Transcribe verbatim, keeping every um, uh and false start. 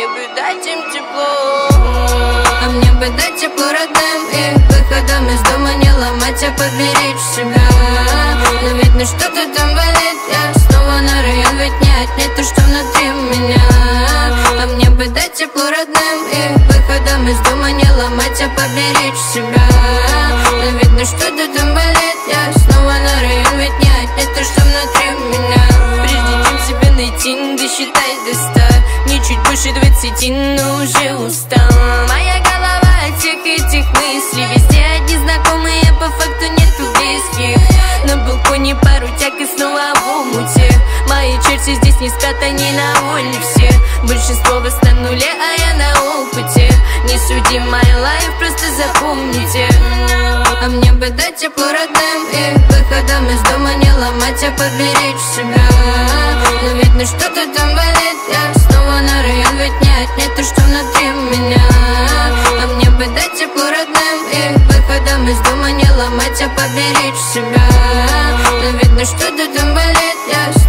мне бы дать им тепло. А мне бы дать тепло родным и выходом из дома не ломать, а поберечь себя. Но видно, что-то там болит, я снова на район, ведь не отнять то, что внутри меня. А мне бы дать тепло родным и выходом из дома не ломать, а поберечь себя. Но видно, что-то там болит, я снова на район, ведь не отнять то, что внутри меня. Прежде чем себя найти, досчитай до ста. Мне чуть больше двадцати, но уже устала. Моя голова от всех этих мыслей. Везде одни знакомые, по факту нету близких. На балконе пару тяг и снова в омуте. Мои черти здесь не спят, они на воле все. Большинство восстановили, а я на опыте. Не суди мой лайф, просто запомните. А мне бы дать тепло родным и выходом из дома не ломать, а поберечь себя. Но видно, что-то там болит, я снова на район, ведь не отнять то, что внутри меня. А мне бы дать тепло родным и выходом из дома не ломать, а поберечь себя. Но видно, что-то там болит, я